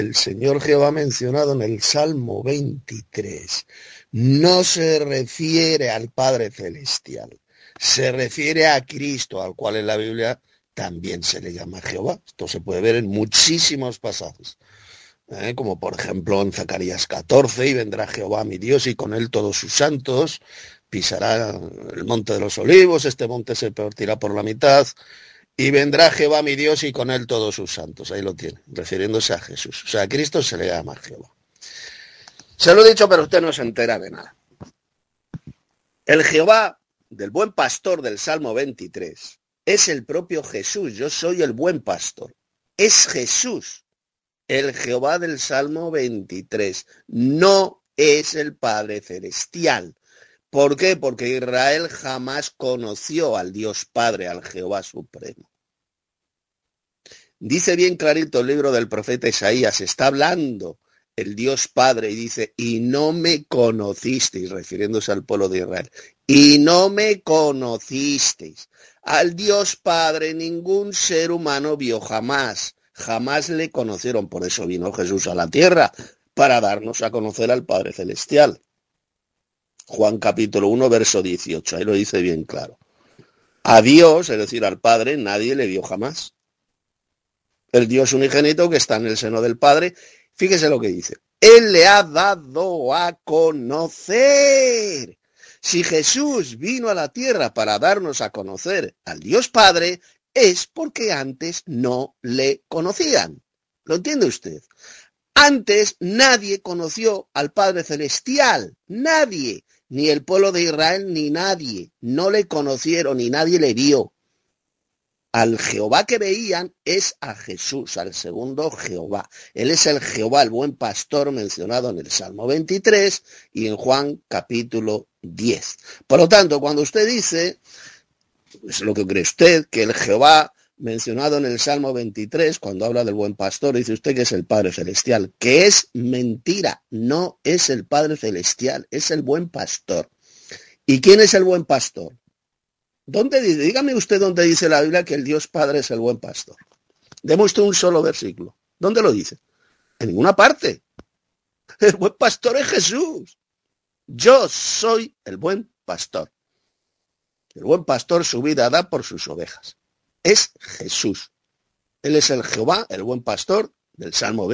el Señor Jehová mencionado en el Salmo 23 no se refiere al Padre Celestial, se refiere a Cristo, al cual en la Biblia también se le llama Jehová. Esto se puede ver en muchísimos pasajes, como por ejemplo en Zacarías 14, y vendrá Jehová mi Dios y con él todos sus santos, pisará el monte de los olivos, este monte se partirá por la mitad, y vendrá Jehová mi Dios y con él todos sus santos. Ahí lo tiene, refiriéndose a Jesús. O sea, a Cristo se le llama Jehová. Se lo he dicho, pero usted no se entera de nada. El Jehová del buen pastor del Salmo 23 es el propio Jesús. Yo soy el buen pastor. Es Jesús. El Jehová del Salmo 23 no es el Padre Celestial. ¿Por qué? Porque Israel jamás conoció al Dios Padre, al Jehová Supremo. Dice bien clarito el libro del profeta Isaías, está hablando el Dios Padre y dice, y no me conocisteis, refiriéndose al pueblo de Israel, y no me conocisteis. Al Dios Padre ningún ser humano vio jamás, jamás le conocieron. Por eso vino Jesús a la tierra, para darnos a conocer al Padre Celestial. Juan capítulo 1, verso 18, ahí lo dice bien claro. A Dios, es decir, al Padre, nadie le vio jamás. El Dios unigénito que está en el seno del Padre, fíjese lo que dice. Él le ha dado a conocer. Si Jesús vino a la tierra para darnos a conocer al Dios Padre, es porque antes no le conocían. ¿Lo entiende usted? Antes nadie conoció al Padre Celestial, nadie, ni el pueblo de Israel, ni nadie. No le conocieron, ni nadie le vio. Al Jehová que veían es a Jesús, al segundo Jehová. Él es el Jehová, el buen pastor mencionado en el Salmo 23 y en Juan capítulo 10. Por lo tanto, cuando usted dice, es lo que cree usted, que el Jehová mencionado en el Salmo 23, cuando habla del buen pastor, dice usted que es el Padre Celestial, que es mentira, no es el Padre Celestial, es el buen pastor. ¿Y quién es el buen pastor? ¿Dónde dice? Dígame usted dónde dice la Biblia que el Dios Padre es el buen pastor. Deme usted un solo versículo. ¿Dónde lo dice? En ninguna parte. El buen pastor es Jesús. Yo soy el buen pastor. El buen pastor su vida da por sus ovejas. Es Jesús. Él es el Jehová, el buen pastor del Salmo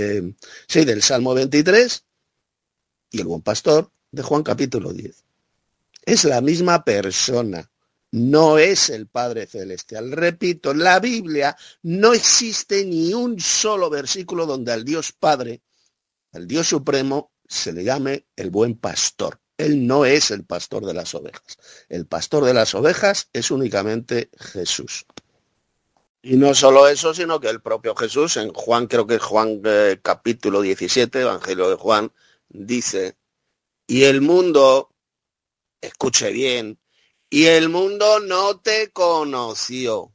23 y el buen pastor de Juan capítulo 10. Es la misma persona. No es el Padre Celestial. Repito, en la Biblia no existe ni un solo versículo donde al Dios Padre, al Dios Supremo, se le llame el buen pastor. Él no es el pastor de las ovejas. El pastor de las ovejas es únicamente Jesús. Y no solo eso, sino que el propio Jesús, en Juan, creo que es Juan capítulo 17, Evangelio de Juan, dice, y el mundo, escuche bien, y el mundo no te conoció.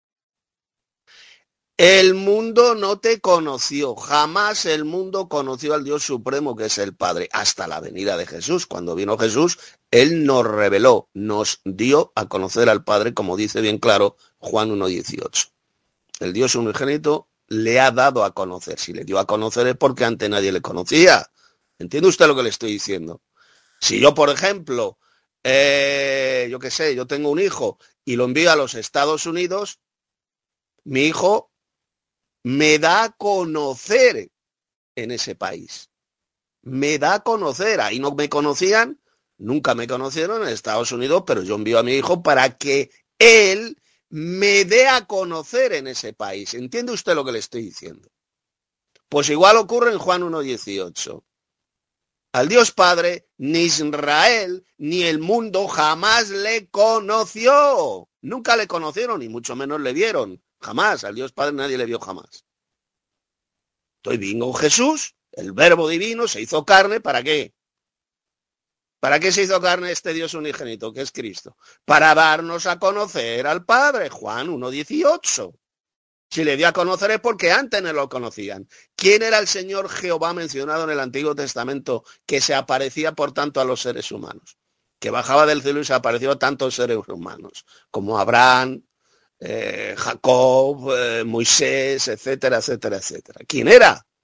El mundo no te conoció. Jamás el mundo conoció al Dios Supremo que es el Padre. Hasta la venida de Jesús. Cuando vino Jesús, Él nos reveló, nos dio a conocer al Padre, como dice bien claro Juan 1:18. El Dios unigénito le ha dado a conocer. Si le dio a conocer es porque antes nadie le conocía. ¿Entiende usted lo que le estoy diciendo? Si yo, por ejemplo, yo qué sé, yo tengo un hijo y lo envío a los Estados Unidos, mi hijo me da a conocer en ese país. Me da a conocer. Ahí no me conocían, nunca me conocieron en Estados Unidos, pero yo envío a mi hijo para que él me dé a conocer en ese país. ¿Entiende usted lo que le estoy diciendo? Pues igual ocurre en Juan 1:18. Al Dios Padre, ni Israel, ni el mundo jamás le conoció. Nunca le conocieron, ni mucho menos le vieron. Jamás. Al Dios Padre nadie le vio jamás. Entonces vino Jesús, el Verbo divino, se hizo carne. ¿Para qué? ¿Para qué se hizo carne este Dios unigénito, que es Cristo? Para darnos a conocer al Padre. Juan 1:18. Si le dio a conocer es porque antes no lo conocían. ¿Quién era el Señor Jehová mencionado en el Antiguo Testamento que se aparecía, por tanto, a los seres humanos? Que bajaba del cielo y se apareció a tantos seres humanos, como Abraham, Jacob, Moisés, etcétera, etcétera, etcétera. ¿Quién era?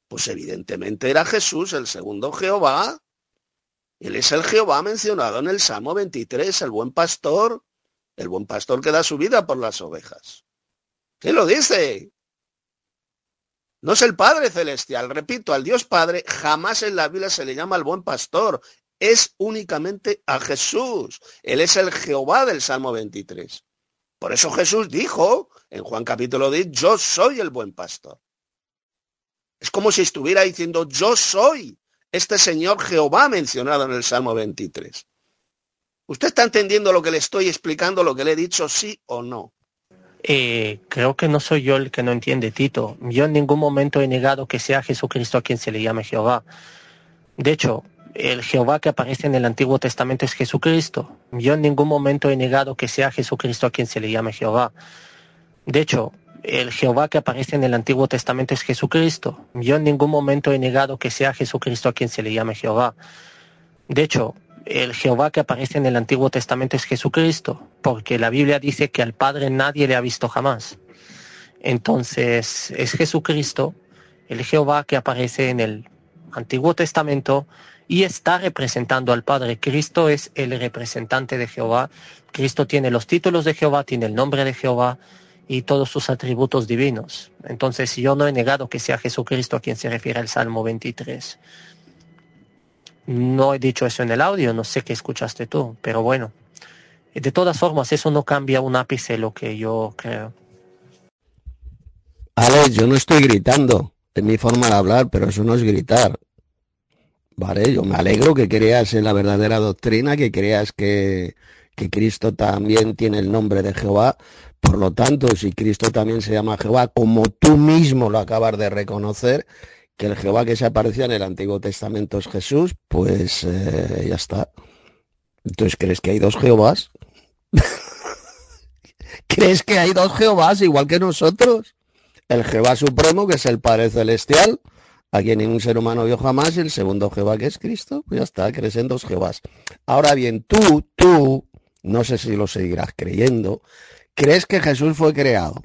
Pues evidentemente era Jesús, el segundo Jehová. Él es el Jehová mencionado en el Salmo 23, el buen pastor que da su vida por las ovejas. ¿Qué lo dice? No es el Padre Celestial, repito, al Dios Padre jamás en la Biblia se le llama el buen pastor, es únicamente a Jesús. Él es el Jehová del Salmo 23. Por eso Jesús dijo en Juan capítulo 10, yo soy el buen pastor. Es como si estuviera diciendo, yo soy este Señor Jehová mencionado en el Salmo 23. ¿Usted está entendiendo lo que le estoy explicando, lo que le he dicho, sí o no? Creo que no soy yo el que no entiende, Tito. Yo en ningún momento he negado que sea Jesucristo a quien se le llame Jehová. De hecho, el Jehová que aparece en el Antiguo Testamento es Jesucristo. Yo en ningún momento he negado que sea Jesucristo a quien se le llame Jehová. De hecho, el Jehová que aparece en el Antiguo Testamento es Jesucristo. Yo en ningún momento he negado que sea Jesucristo a quien se le llame Jehová. De hecho, el Jehová que aparece en el Antiguo Testamento es Jesucristo, porque la Biblia dice que al Padre nadie le ha visto jamás. Entonces, es Jesucristo, el Jehová que aparece en el Antiguo Testamento y está representando al Padre. Cristo es el representante de Jehová. Cristo tiene los títulos de Jehová, tiene el nombre de Jehová y todos sus atributos divinos. Entonces, yo no he negado que sea Jesucristo a quien se refiere el Salmo 23. No he dicho eso en el audio, no sé qué escuchaste tú, pero bueno. De todas formas, eso no cambia un ápice lo que yo creo. Alex, yo no estoy gritando, es mi forma de hablar, pero eso no es gritar. Vale, yo me alegro que creas en la verdadera doctrina, que creas que Cristo también tiene el nombre de Jehová. Por lo tanto, si Cristo también se llama Jehová, como tú mismo lo acabas de reconocer, que el Jehová que se aparecía en el Antiguo Testamento es Jesús, pues ya está. Entonces, ¿crees que hay dos Jehovás? ¿Crees que hay dos Jehovás igual que nosotros? El Jehová Supremo, que es el Padre Celestial, a quien ningún ser humano vio jamás, y el segundo Jehová, que es Cristo, pues ya está, crees en dos Jehovás. Ahora bien, tú, no sé si lo seguirás creyendo, ¿crees que Jesús fue creado?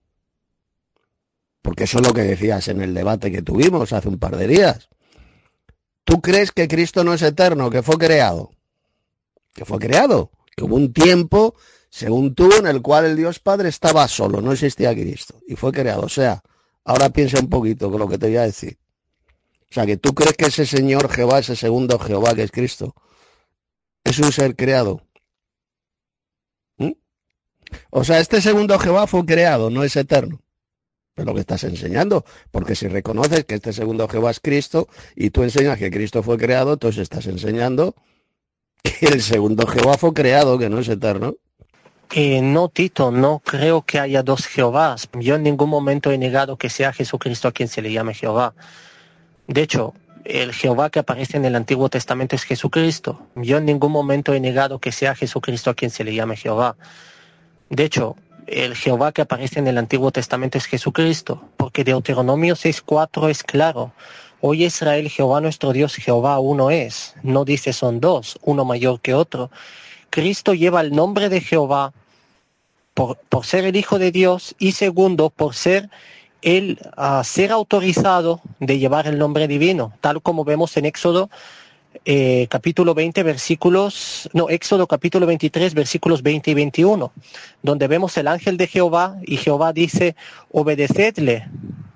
Porque eso es lo que decías en el debate que tuvimos hace un par de días. ¿Tú crees que Cristo no es eterno, que fue creado? Que fue creado, que hubo un tiempo, según tú, en el cual el Dios Padre estaba solo, no existía Cristo, y fue creado. O sea, ahora piensa un poquito con lo que te voy a decir. O sea, que tú crees que ese Señor Jehová, ese segundo Jehová que es Cristo, es un ser creado. ¿Mm? O sea, este segundo Jehová fue creado, no es eterno. Es lo que estás enseñando, porque si reconoces que este segundo Jehová es Cristo y tú enseñas que Cristo fue creado, entonces estás enseñando que el segundo Jehová fue creado, que no es eterno. No, Tito, no creo que haya dos Jehovás. Yo en ningún momento he negado que sea Jesucristo a quien se le llame Jehová. De hecho, el Jehová que aparece en el Antiguo Testamento es Jesucristo. Yo en ningún momento he negado que sea Jesucristo a quien se le llame Jehová. De hecho, el Jehová que aparece en el Antiguo Testamento es Jesucristo, porque Deuteronomio 6:4 es claro. Oye Israel, Jehová nuestro Dios, Jehová uno es. No dice son dos, uno mayor que otro. Cristo lleva el nombre de Jehová por ser el Hijo de Dios y segundo, por ser el ser autorizado de llevar el nombre divino, tal como vemos en Éxodo capítulo 20 Éxodo capítulo 23 versículos 20 y 21, donde vemos el ángel de Jehová y Jehová dice, obedecedle,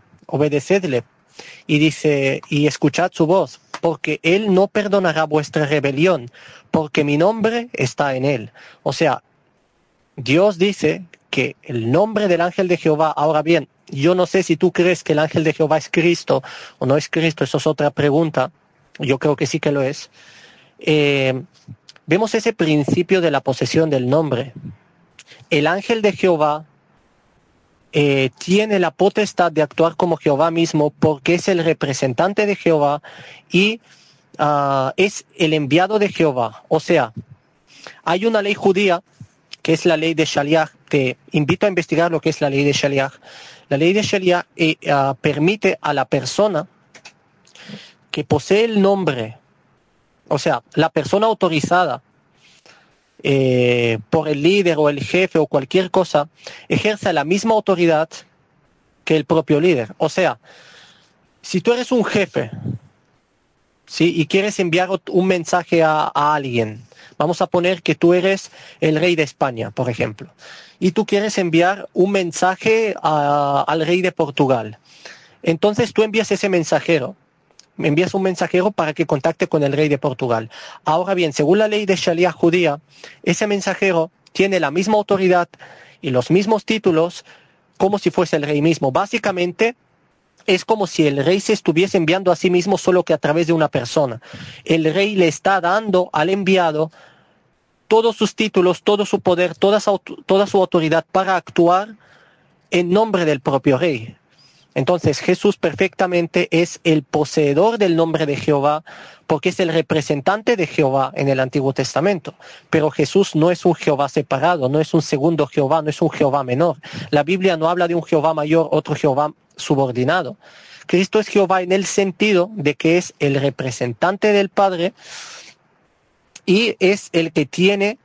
y dice, y escuchad su voz, porque él no perdonará vuestra rebelión, porque mi nombre está en él. O sea, Dios dice que el nombre del ángel de Jehová, ahora bien, yo no sé si tú crees que el ángel de Jehová es Cristo o no es Cristo, eso es otra pregunta. Yo creo que sí que lo es. Vemos ese principio de la posesión del nombre. El ángel de Jehová tiene la potestad de actuar como Jehová mismo porque es el representante de Jehová y es el enviado de Jehová. O sea, hay una ley judía que es la ley de Shaliach. Te invito a investigar lo que es la ley de Shaliach. La ley de Shaliach permite a la persona que posee el nombre, o sea, la persona autorizada por el líder o el jefe o cualquier cosa, ejerza la misma autoridad que el propio líder. O sea, Si tú eres un jefe, ¿sí? Y quieres enviar un mensaje a alguien, vamos a poner que tú eres el rey de España, por ejemplo, y tú quieres enviar un mensaje al rey de Portugal. Entonces tú envías ese mensajero, envías un mensajero para que contacte con el rey de Portugal. Ahora bien, según la ley de Sharia judía, ese mensajero tiene la misma autoridad y los mismos títulos como si fuese el rey mismo. Básicamente, es como si el rey se estuviese enviando a sí mismo, solo que a través de una persona. El rey le está dando al enviado todos sus títulos, todo su poder, toda su autoridad para actuar en nombre del propio rey. Entonces Jesús perfectamente es el poseedor del nombre de Jehová, porque es el representante de Jehová en el Antiguo Testamento. Pero Jesús no es un Jehová separado, no es un segundo Jehová, no es un Jehová menor. La Biblia no habla de un Jehová mayor, otro Jehová subordinado. Cristo es Jehová en el sentido de que es el representante del Padre y es el que tiene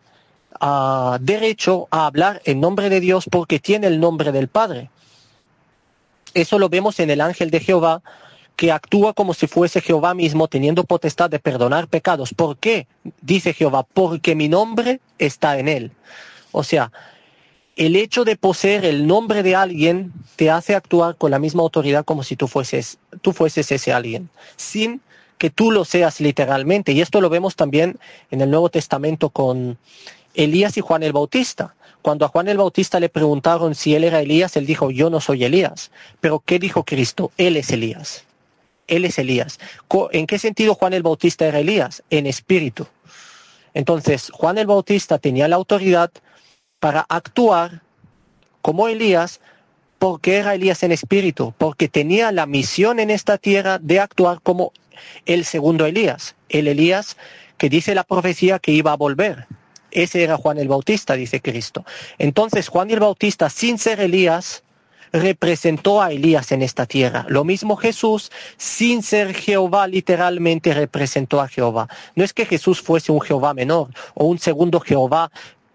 derecho a hablar en nombre de Dios porque tiene el nombre del Padre. Eso lo vemos en el ángel de Jehová, que actúa como si fuese Jehová mismo, teniendo potestad de perdonar pecados. ¿Por qué? Dice Jehová, porque mi nombre está en él. O sea, el hecho de poseer el nombre de alguien te hace actuar con la misma autoridad como si tú fueses ese alguien, sin que tú lo seas literalmente. Y esto lo vemos también en el Nuevo Testamento con Elías y Juan el Bautista. Cuando a Juan el Bautista le preguntaron si él era Elías, él dijo, yo no soy Elías. Pero ¿qué dijo Cristo? Él es Elías. Él es Elías. ¿En qué sentido Juan el Bautista era Elías? En espíritu. Entonces, Juan el Bautista tenía la autoridad para actuar como Elías, porque era Elías en espíritu, porque tenía la misión en esta tierra de actuar como el segundo Elías, el Elías que dice la profecía que iba a volver. Ese era Juan el Bautista, dice Cristo. Entonces Juan el Bautista, sin ser Elías, representó a Elías en esta tierra. Lo mismo Jesús, sin ser Jehová, literalmente representó a Jehová. No es que Jesús fuese un Jehová menor o un segundo Jehová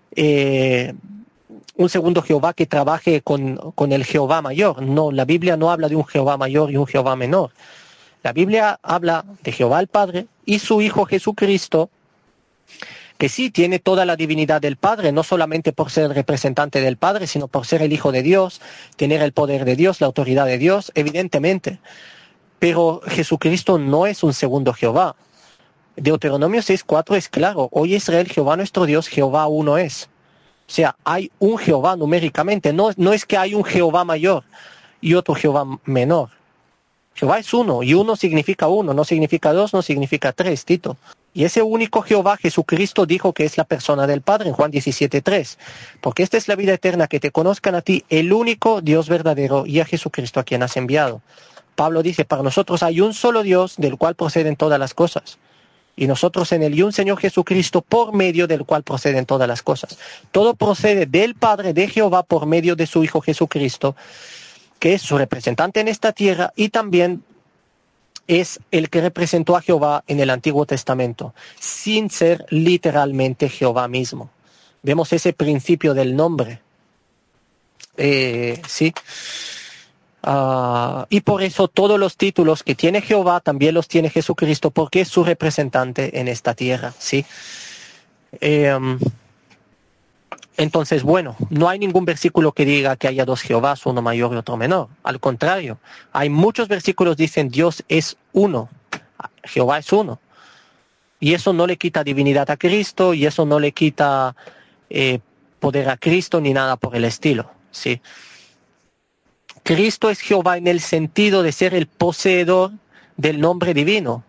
que trabaje con el Jehová mayor. No, la Biblia no habla de un Jehová mayor y un Jehová menor. La Biblia habla de Jehová el Padre y su Hijo Jesucristo, que sí tiene toda la divinidad del Padre, no solamente por ser el representante del Padre, sino por ser el Hijo de Dios, tener el poder de Dios, la autoridad de Dios, evidentemente. Pero Jesucristo no es un segundo Jehová. Deuteronomio 6:4 es claro, oye Israel, Jehová nuestro Dios, Jehová uno es. O sea, hay un Jehová numéricamente, no es que hay un Jehová mayor y otro Jehová menor. Jehová es uno, y uno significa uno, no significa dos, no significa tres, Tito. Y ese único Jehová, Jesucristo, dijo que es la persona del Padre en Juan 17:3. Porque esta es la vida eterna, que te conozcan a ti, el único Dios verdadero, y a Jesucristo a quien has enviado. Pablo dice, para nosotros hay un solo Dios del cual proceden todas las cosas. Y nosotros en él y un Señor Jesucristo por medio del cual proceden todas las cosas. Todo procede del Padre, de Jehová, por medio de su Hijo Jesucristo, que es su representante en esta tierra y también es el que representó a Jehová en el Antiguo Testamento, sin ser literalmente Jehová mismo. Vemos ese principio del nombre. Sí. Y por eso todos los títulos que tiene Jehová también los tiene Jesucristo, porque es su representante en esta tierra. Sí. Entonces, bueno, no hay ningún versículo que diga que haya dos Jehovás, uno mayor y otro menor. Al contrario, hay muchos versículos que dicen Dios es uno, Jehová es uno. Y eso no le quita divinidad a Cristo, y eso no le quita poder a Cristo ni nada por el estilo. ¿Sí? Cristo es Jehová en el sentido de ser el poseedor del nombre divino.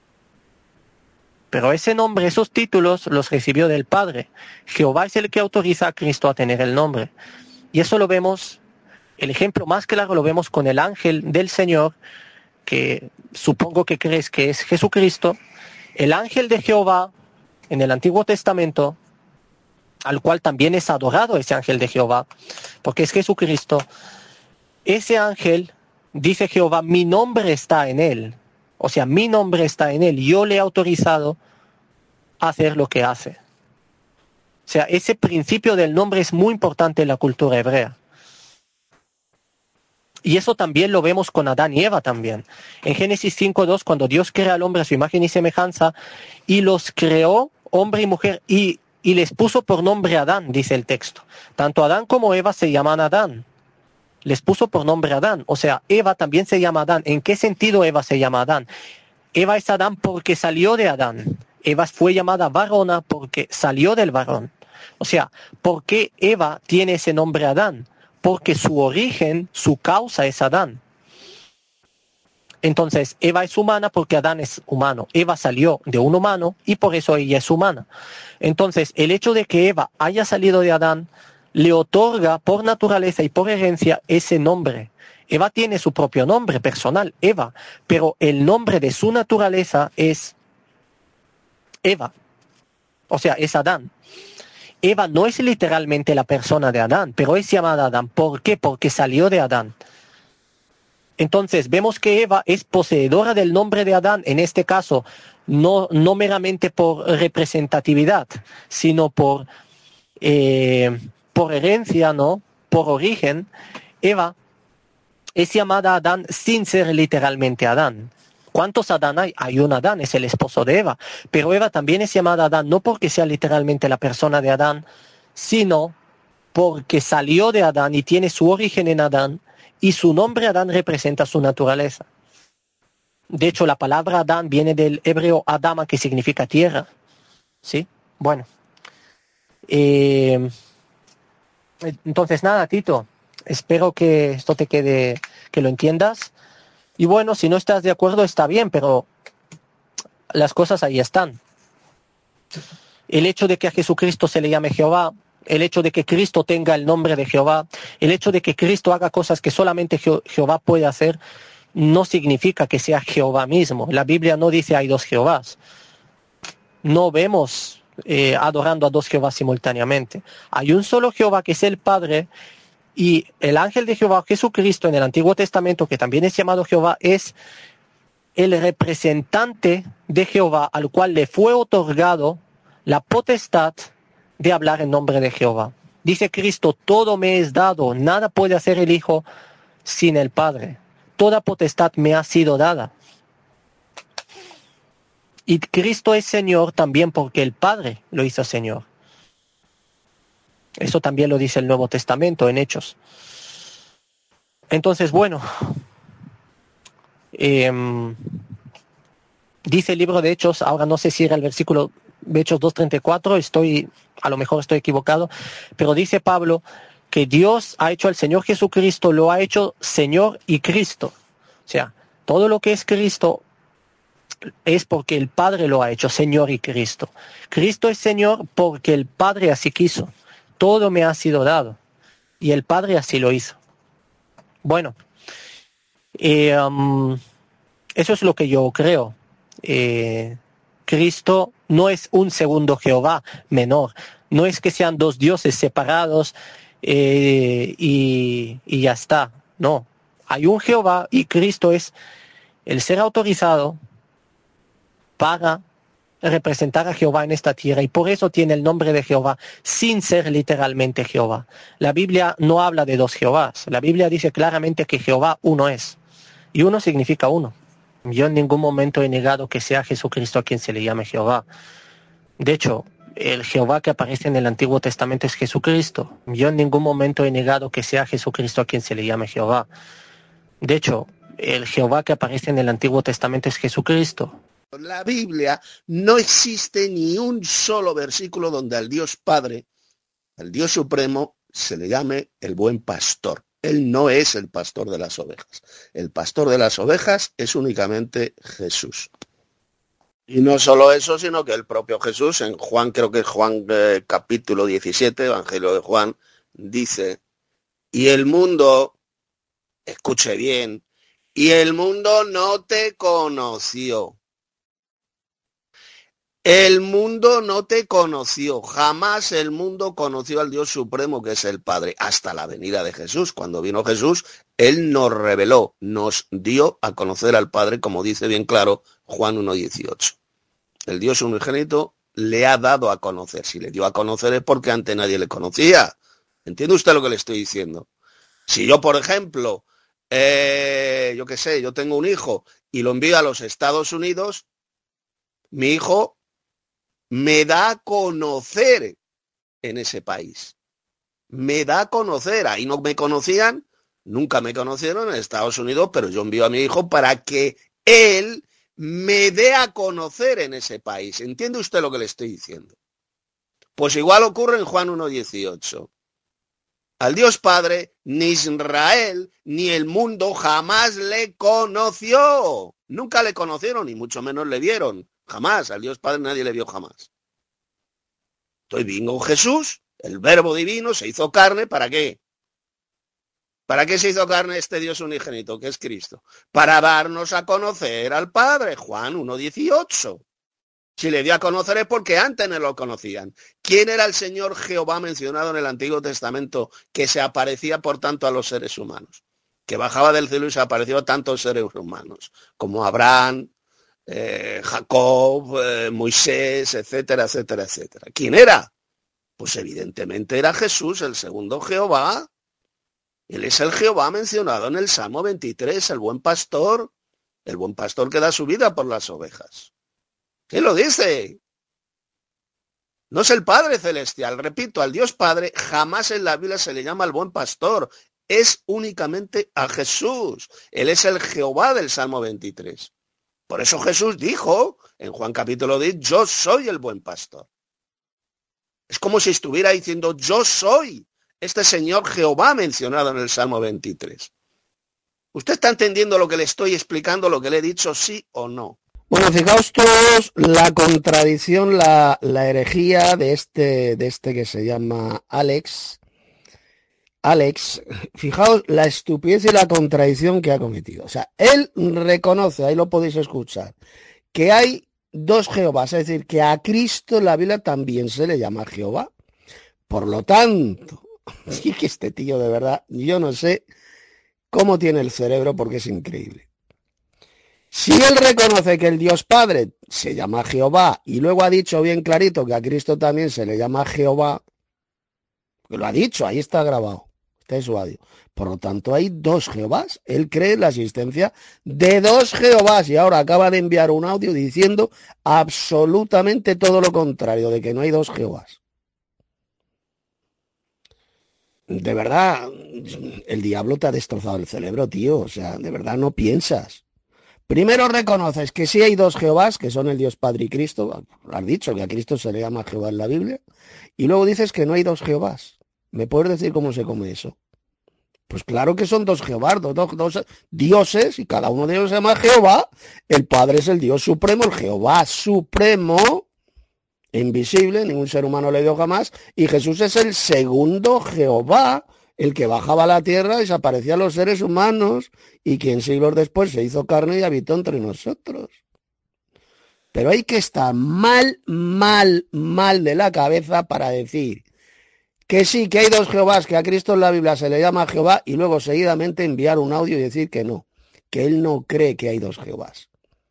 Pero ese nombre, esos títulos los recibió del Padre. Jehová es el que autoriza a Cristo a tener el nombre. Y eso lo vemos, el ejemplo más claro lo vemos con el ángel del Señor, que supongo que crees que es Jesucristo. El ángel de Jehová en el Antiguo Testamento, al cual también es adorado ese ángel de Jehová, porque es Jesucristo. Ese ángel, dice Jehová, mi nombre está en él. O sea, mi nombre está en él. Yo le he autorizado a hacer lo que hace. O sea, ese principio del nombre es muy importante en la cultura hebrea. Y eso también lo vemos con Adán y Eva también. En Génesis 5:2, cuando Dios crea al hombre a su imagen y semejanza, y los creó, hombre y mujer, y les puso por nombre Adán, dice el texto. Tanto Adán como Eva se llaman Adán. Les puso por nombre Adán. O sea, Eva también se llama Adán. ¿En qué sentido Eva se llama Adán? Eva es Adán porque salió de Adán. Eva fue llamada varona porque salió del varón. O sea, ¿por qué Eva tiene ese nombre Adán? Porque su origen, su causa es Adán. Entonces, Eva es humana porque Adán es humano. Eva salió de un humano y por eso ella es humana. Entonces, el hecho de que Eva haya salido de Adán le otorga por naturaleza y por herencia ese nombre. Eva tiene su propio nombre personal, Eva, pero el nombre de su naturaleza es Eva, o sea, es Adán. Eva no es literalmente la persona de Adán, pero es llamada Adán. ¿Por qué? Porque salió de Adán. Entonces, vemos que Eva es poseedora del nombre de Adán, en este caso, no meramente por representatividad, sino por herencia, ¿no? Por origen. Eva es llamada Adán sin ser literalmente Adán. ¿Cuántos Adán hay? Hay un Adán, es el esposo de Eva. Pero Eva también es llamada Adán, no porque sea literalmente la persona de Adán, sino porque salió de Adán y tiene su origen en Adán, y su nombre Adán representa su naturaleza. De hecho, la palabra Adán viene del hebreo Adama, que significa tierra. ¿Sí? Bueno. Entonces, nada, Tito. Espero que esto te quede, que lo entiendas. Y bueno, si no estás de acuerdo, está bien, pero las cosas ahí están. El hecho de que a Jesucristo se le llame Jehová, el hecho de que Cristo tenga el nombre de Jehová, el hecho de que Cristo haga cosas que solamente Jehová puede hacer, no significa que sea Jehová mismo. La Biblia no dice hay dos Jehovás. No vemos adorando a dos Jehovás simultáneamente. Hay un solo Jehová que es el Padre, y el ángel de Jehová, Jesucristo, en el Antiguo Testamento, que también es llamado Jehová, es el representante de Jehová al cual le fue otorgado la potestad de hablar en nombre de Jehová. Dice Cristo, todo me es dado, nada puede hacer el Hijo sin el Padre. Toda potestad me ha sido dada. Y Cristo es Señor también porque el Padre lo hizo Señor. Eso también lo dice el Nuevo Testamento en Hechos. Entonces, bueno, dice el libro de Hechos, ahora no sé si era el versículo de Hechos 2:34, a lo mejor estoy equivocado, pero dice Pablo que Dios ha hecho al Señor Jesucristo, lo ha hecho Señor y Cristo. O sea, todo lo que es Cristo es porque el Padre lo ha hecho Señor y Cristo. Cristo es Señor porque el Padre así quiso. Todo me ha sido dado y el Padre así lo hizo. Bueno, eso es lo que yo creo. Cristo no es un segundo Jehová menor. No es que sean dos dioses separados y ya está. No, hay un Jehová y Cristo es el ser autorizado para representar a Jehová en esta tierra, y por eso tiene el nombre de Jehová sin ser literalmente Jehová. La Biblia no habla de dos Jehovás. La Biblia dice claramente que Jehová uno es, y uno significa uno. Yo en ningún momento he negado que sea Jesucristo a quien se le llame Jehová. De hecho, el Jehová que aparece en el Antiguo Testamento es Jesucristo. Yo en ningún momento he negado que sea Jesucristo a quien se le llame Jehová. De hecho, el Jehová que aparece en el Antiguo Testamento es Jesucristo. En la Biblia no existe ni un solo versículo donde al Dios Padre, al Dios Supremo, se le llame el buen pastor. Él no es el pastor de las ovejas. El pastor de las ovejas es únicamente Jesús. Y no solo eso, sino que el propio Jesús, en Juan, creo que es Juan capítulo 17, Evangelio de Juan, dice, y el mundo, escuche bien, y el mundo no te conoció. El mundo no te conoció, jamás el mundo conoció al Dios Supremo que es el Padre, hasta la venida de Jesús. Cuando vino Jesús, Él nos reveló, nos dio a conocer al Padre, como dice bien claro Juan 1:18. El Dios unigénito le ha dado a conocer. Si le dio a conocer es porque antes nadie le conocía. ¿Entiende usted lo que le estoy diciendo? Si yo, por ejemplo, yo qué sé, yo tengo un hijo y lo envío a los Estados Unidos, mi hijo me da a conocer en ese país. Me da a conocer. Ahí no me conocían, nunca me conocieron en Estados Unidos, pero yo envío a mi hijo para que él me dé a conocer en ese país. ¿Entiende usted lo que le estoy diciendo? Pues igual ocurre en Juan 1:18. Al Dios Padre, ni Israel, ni el mundo jamás le conoció. Nunca le conocieron, ni mucho menos le vieron. Jamás. Al Dios Padre nadie le vio jamás. Entonces vino Jesús, el Verbo divino, se hizo carne, ¿para qué? ¿Para qué se hizo carne este Dios unigénito, que es Cristo? Para darnos a conocer al Padre, Juan 1:18. Si le dio a conocer es porque antes no lo conocían. ¿Quién era el Señor Jehová mencionado en el Antiguo Testamento que se aparecía, por tanto, a los seres humanos? Que bajaba del cielo y se apareció a tantos seres humanos, como Abraham, Jacob, Moisés, etcétera, etcétera, etcétera. ¿Quién era? Pues evidentemente era Jesús, el segundo Jehová. Él es el Jehová mencionado en el Salmo 23, el buen pastor que da su vida por las ovejas. ¿Quién lo dice? No es el Padre Celestial. Repito, al Dios Padre jamás en la Biblia se le llama el buen pastor. Es únicamente a Jesús. Él es el Jehová del Salmo 23. Por eso Jesús dijo en Juan capítulo 10, yo soy el buen pastor. Es como si estuviera diciendo, yo soy este Señor Jehová mencionado en el Salmo 23. ¿Usted está entendiendo lo que le estoy explicando, lo que le he dicho, sí o no? Bueno, fijaos todos la contradicción, la herejía de este que se llama Alex. Fijaos la estupidez y la contradicción que ha cometido. O sea, él reconoce, ahí lo podéis escuchar, que hay dos Jehovás, es decir, que a Cristo en la Biblia también se le llama Jehová. Por lo tanto, sí que este tío de verdad, yo no sé cómo tiene el cerebro porque es increíble. Si él reconoce que el Dios Padre se llama Jehová y luego ha dicho bien clarito que a Cristo también se le llama Jehová, que lo ha dicho, ahí está grabado, está en su audio. Por lo tanto, hay dos Jehovás. Él cree en la existencia de dos Jehovás y ahora acaba de enviar un audio diciendo absolutamente todo lo contrario, de que no hay dos Jehovás. De verdad, el diablo te ha destrozado el cerebro, tío. O sea, de verdad no piensas. Primero reconoces que sí hay dos Jehovás, que son el Dios Padre y Cristo. Has dicho que a Cristo se le llama Jehová en la Biblia. Y luego dices que no hay dos Jehovás. ¿Me puedes decir cómo se come eso? Pues claro que son dos Jehovás, dos dioses, y cada uno de ellos se llama Jehová. El Padre es el Dios supremo, el Jehová supremo, invisible, ningún ser humano le dio jamás. Y Jesús es el segundo Jehová, el que bajaba a la tierra y se aparecía a los seres humanos y quien siglos después se hizo carne y habitó entre nosotros. Pero hay que estar mal de la cabeza para decir que sí, que hay dos Jehovás, que a Cristo en la Biblia se le llama Jehová y luego seguidamente enviar un audio y decir que no, que él no cree que hay dos Jehovás.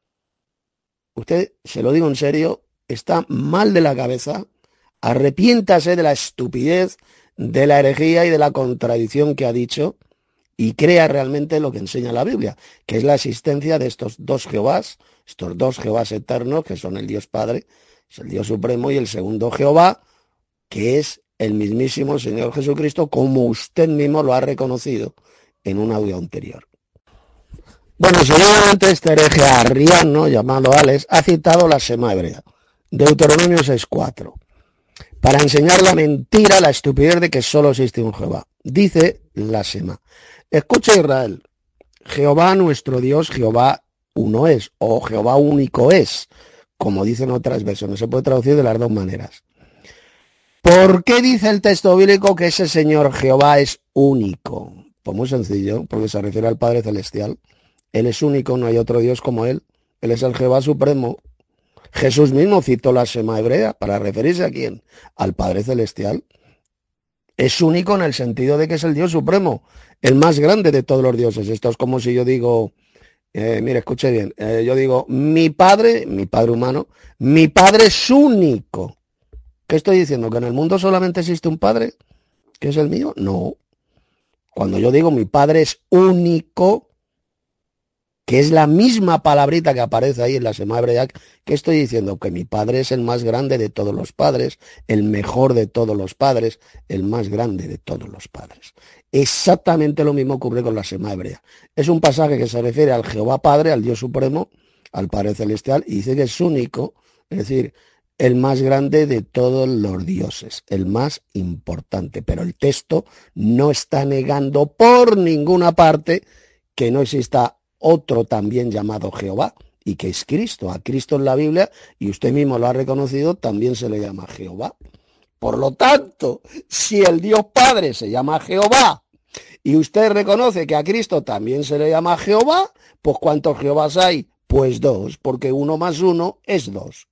Usted, se lo digo en serio, está mal de la cabeza, arrepiéntase de la estupidez, de la herejía y de la contradicción que ha dicho y crea realmente lo que enseña la Biblia, que es la existencia de estos dos Jehovás eternos, que son el Dios Padre, es el Dios Supremo, y el segundo Jehová, que es el mismísimo Señor Jesucristo, como usted mismo lo ha reconocido en un audio anterior. Bueno, seguramente este hereje arriano llamado Alex ha citado la Shema hebrea, Deuteronomio 6:4. Para enseñar la mentira, la estupidez de que solo existe un Jehová. Dice la Shema: escucha Israel, Jehová nuestro Dios, Jehová uno es, o Jehová único es, como dicen otras versiones, se puede traducir de las dos maneras. ¿Por qué dice el texto bíblico que ese Señor Jehová es único? Pues muy sencillo, porque se refiere al Padre Celestial. Él es único, no hay otro Dios como Él. Él es el Jehová Supremo. Jesús mismo citó la Shema hebrea para referirse a quién, al Padre Celestial. Es único en el sentido de que es el Dios Supremo, el más grande de todos los dioses. Esto es como si yo digo, mire, escuche bien, yo digo, mi padre humano, mi Padre es único. ¿Qué estoy diciendo? ¿Que en el mundo solamente existe un Padre? ¿Que es el mío? No. Cuando yo digo mi Padre es único, que es la misma palabrita que aparece ahí en la Shema hebrea, que estoy diciendo que mi Padre es el más grande de todos los padres, el mejor de todos los padres, el más grande de todos los padres. Exactamente lo mismo ocurre con la Shema hebrea. Es un pasaje que se refiere al Jehová Padre, al Dios Supremo, al Padre Celestial, y dice que es único, es decir, el más grande de todos los dioses, el más importante. Pero el texto no está negando por ninguna parte que no exista otro también llamado Jehová, y que es Cristo. A Cristo en la Biblia, y usted mismo lo ha reconocido, también se le llama Jehová. Por lo tanto, si el Dios Padre se llama Jehová, y usted reconoce que a Cristo también se le llama Jehová, pues ¿cuántos Jehovás hay? Pues dos, porque 1 más 1 es 2.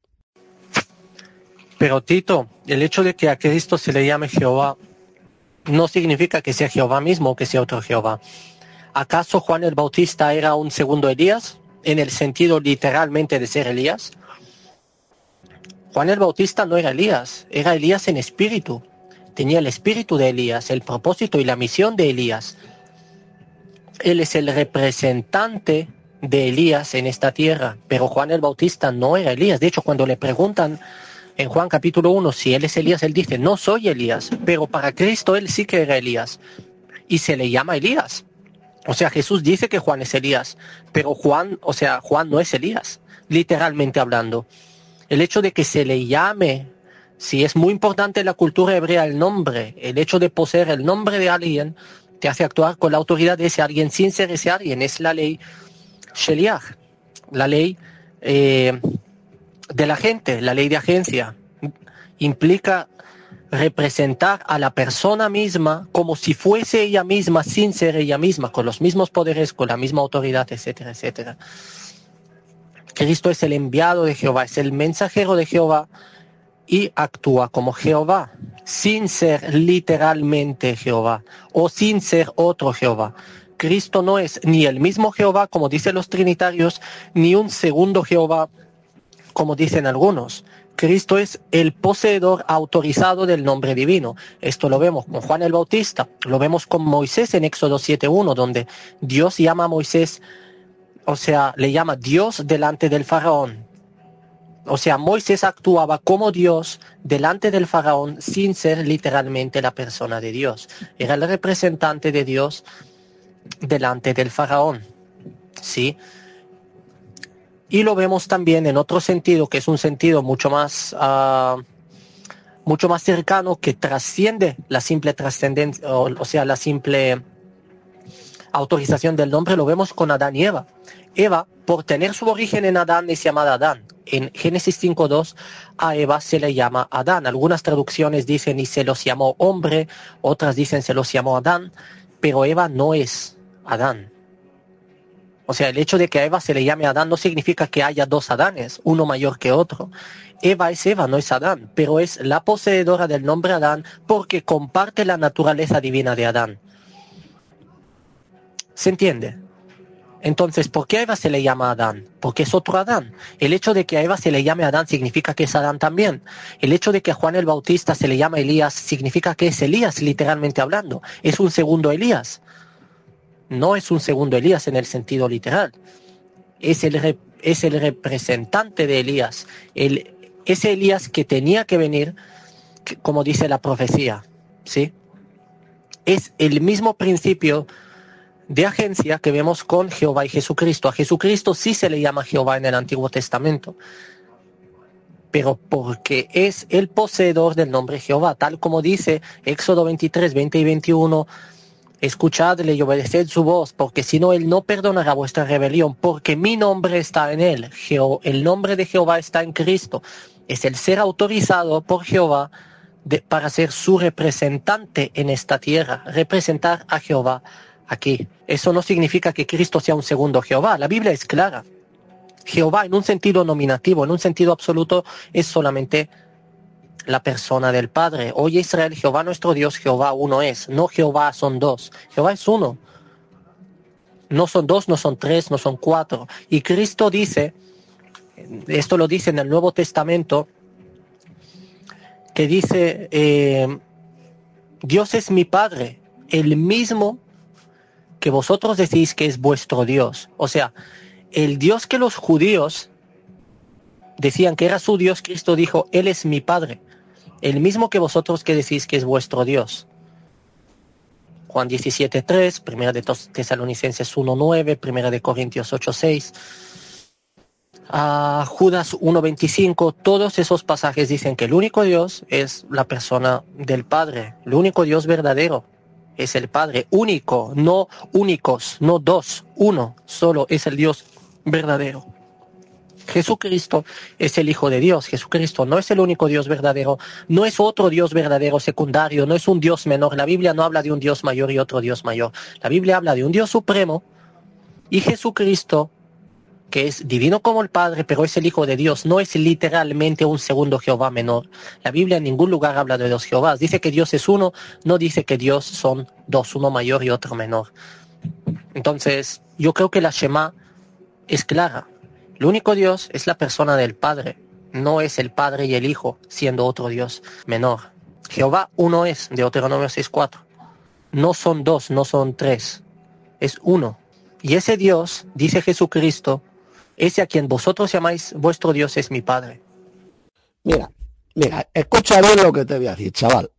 Pero Tito, el hecho de que a Cristo se le llame Jehová no significa que sea Jehová mismo o que sea otro Jehová. ¿Acaso Juan el Bautista era un segundo Elías, en el sentido literalmente de ser Elías? Juan el Bautista no era Elías en espíritu. Tenía el espíritu de Elías, el propósito y la misión de Elías. Él es el representante de Elías en esta tierra, pero Juan el Bautista no era Elías. De hecho, cuando le preguntan en Juan capítulo 1 si él es Elías, él dice, no soy Elías, pero para Cristo él sí que era Elías, y se le llama Elías. O sea, Jesús dice que Juan es Elías, pero Juan no es Elías, literalmente hablando. El hecho de que se le llame, si es muy importante en la cultura hebrea el nombre, el hecho de poseer el nombre de alguien, te hace actuar con la autoridad de ese alguien sin ser ese alguien. Es la ley Sheliach, la ley de la gente, la ley de agencia. Implica representar a la persona misma como si fuese ella misma, sin ser ella misma, con los mismos poderes, con la misma autoridad, etcétera, etcétera. Cristo es el enviado de Jehová, es el mensajero de Jehová y actúa como Jehová, sin ser literalmente Jehová o sin ser otro Jehová. Cristo no es ni el mismo Jehová, como dicen los trinitarios, ni un segundo Jehová, como dicen algunos. Cristo es el poseedor autorizado del nombre divino. Esto lo vemos con Juan el Bautista, lo vemos con Moisés en Éxodo 7:1, donde Dios llama a Moisés, o sea, le llama Dios delante del faraón. O sea, Moisés actuaba como Dios delante del faraón sin ser literalmente la persona de Dios. Era el representante de Dios delante del faraón, ¿sí? Y lo vemos también en otro sentido, que es un sentido mucho más cercano, que trasciende la simple trascendencia, o sea, la simple autorización del nombre. Lo vemos con Adán y Eva. Eva, por tener su origen en Adán, es llamada Adán. En Génesis 5:2 a Eva se le llama Adán. Algunas traducciones dicen y se los llamó hombre, otras dicen se los llamó Adán, pero Eva no es Adán. O sea, el hecho de que a Eva se le llame Adán no significa que haya dos Adanes, uno mayor que otro. Eva es Eva, no es Adán, pero es la poseedora del nombre Adán porque comparte la naturaleza divina de Adán. ¿Se entiende? Entonces, ¿por qué a Eva se le llama Adán? Porque es otro Adán. El hecho de que a Eva se le llame Adán significa que es Adán también. El hecho de que a Juan el Bautista se le llama Elías significa que es Elías, literalmente hablando. Es un segundo Elías. No es un segundo Elías en el sentido literal. Es el representante de Elías. Ese Elías que tenía que venir, como dice la profecía, ¿sí? Es el mismo principio de agencia que vemos con Jehová y Jesucristo. A Jesucristo sí se le llama Jehová en el Antiguo Testamento, pero porque es el poseedor del nombre Jehová, tal como dice Éxodo 23, 20 y 21, escuchadle y obedeced su voz, porque si no, él no perdonará vuestra rebelión, porque mi nombre está en él. El nombre de Jehová está en Cristo. Es el ser autorizado por Jehová para ser su representante en esta tierra, representar a Jehová aquí. Eso no significa que Cristo sea un segundo Jehová. La Biblia es clara. Jehová en un sentido nominativo, en un sentido absoluto, es solamente la persona del Padre. Oye Israel, Jehová nuestro Dios, Jehová uno es. No Jehová son dos. Jehová es uno. No son dos, no son tres, no son cuatro. Y Cristo dice, esto lo dice en el Nuevo Testamento, que dice, Dios es mi Padre, el mismo que vosotros decís que es vuestro Dios. O sea, el Dios que los judíos decían que era su Dios, Cristo dijo, Él es mi Padre. El mismo que vosotros que decís que es vuestro Dios. Juan 17:3, Primera de Tesalonicenses 1:9, Primera de Corintios 8:6, Judas 1:25, todos esos pasajes dicen que el único Dios es la persona del Padre. El único Dios verdadero es el Padre, único, no únicos, no dos, uno, solo es el Dios verdadero. Jesucristo es el Hijo de Dios. Jesucristo no es el único Dios verdadero, no es otro Dios verdadero secundario, no es un Dios menor. La Biblia no habla de un Dios mayor y otro Dios mayor. La Biblia habla de un Dios supremo y Jesucristo, que es divino como el Padre, pero es el Hijo de Dios, no es literalmente un segundo Jehová menor. La Biblia en ningún lugar habla de dos Jehovás. Dice que Dios es uno, no dice que Dios son dos, uno mayor y otro menor. Entonces, yo creo que la Shema es clara. El único Dios es la persona del Padre, no es el Padre y el Hijo, siendo otro Dios menor. Jehová uno es, Deuteronomio 6:4. No son dos, no son tres, es uno. Y ese Dios, dice Jesucristo, ese a quien vosotros llamáis vuestro Dios es mi Padre. Mira, escucha bien lo que te voy a decir, chaval.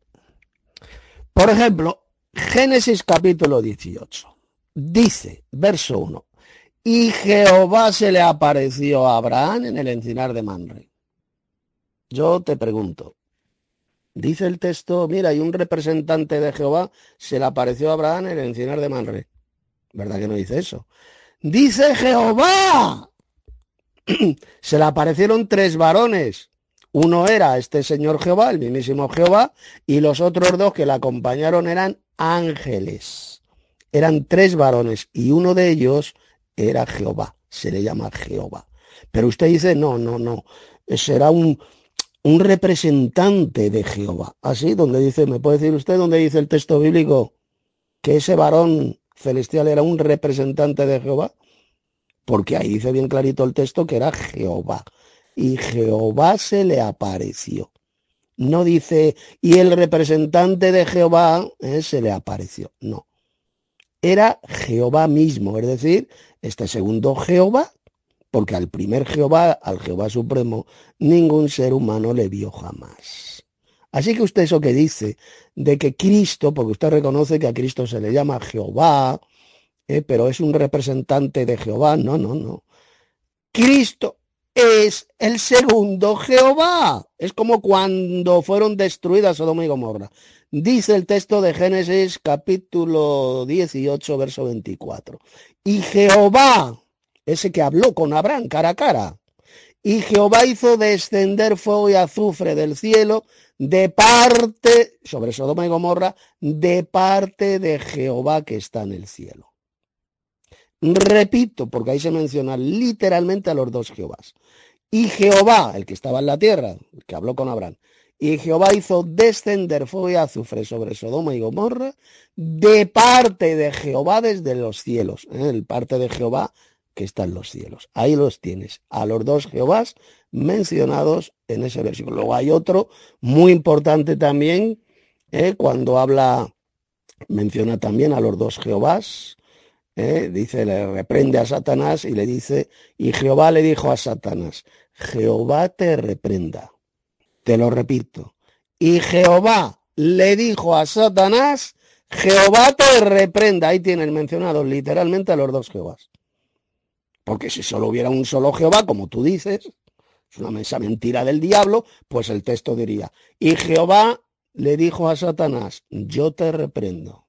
Por ejemplo, Génesis capítulo 18. Dice, verso 1. Y Jehová se le apareció a Abraham en el encinar de Mamre. Yo te pregunto, dice el texto, mira, y un representante de Jehová se le apareció a Abraham en el encinar de Mamre. ¿Verdad que no dice eso? Dice Jehová. Se le aparecieron 3 varones. Uno era este señor Jehová, el mismísimo Jehová, y los otros 2 que le acompañaron eran ángeles. Eran 3 varones y uno de ellos era Jehová, se le llama Jehová. Pero usted dice, no, será un representante de Jehová. Así, donde dice, ¿me puede decir usted dónde dice el texto bíblico que ese varón celestial era un representante de Jehová? Porque ahí dice bien clarito el texto que era Jehová. Y Jehová se le apareció. No dice, y el representante de Jehová se le apareció. No. Era Jehová mismo, es decir, este segundo Jehová, porque al primer Jehová, al Jehová Supremo, ningún ser humano le vio jamás. Así que usted eso que dice de que Cristo, porque usted reconoce que a Cristo se le llama Jehová, pero es un representante de Jehová, no. Cristo es el segundo Jehová. Es como cuando fueron destruidas Sodoma y Gomorra. Dice el texto de Génesis capítulo 18, verso 24. Y Jehová, ese que habló con Abraham cara a cara, y Jehová hizo descender fuego y azufre del cielo de parte, sobre Sodoma y Gomorra, de parte de Jehová que está en el cielo. Repito, porque ahí se menciona literalmente a los 2 Jehovás. Y Jehová, el que estaba en la tierra, el que habló con Abraham, y Jehová hizo descender fuego y azufre sobre Sodoma y Gomorra de parte de Jehová desde los cielos. El parte de Jehová que está en los cielos. Ahí los tienes, a los 2 Jehovás mencionados en ese versículo. Luego hay otro muy importante también, cuando habla, menciona también a los 2 Jehovás. Dice, le reprende a Satanás y le dice, y Jehová le dijo a Satanás, Jehová te reprenda. Te lo repito. Y Jehová le dijo a Satanás, Jehová te reprenda. Ahí tienen mencionados literalmente a los 2 Jehovás. Porque si solo hubiera un solo Jehová, como tú dices, es una mentira del diablo, pues el texto diría, y Jehová le dijo a Satanás, yo te reprendo.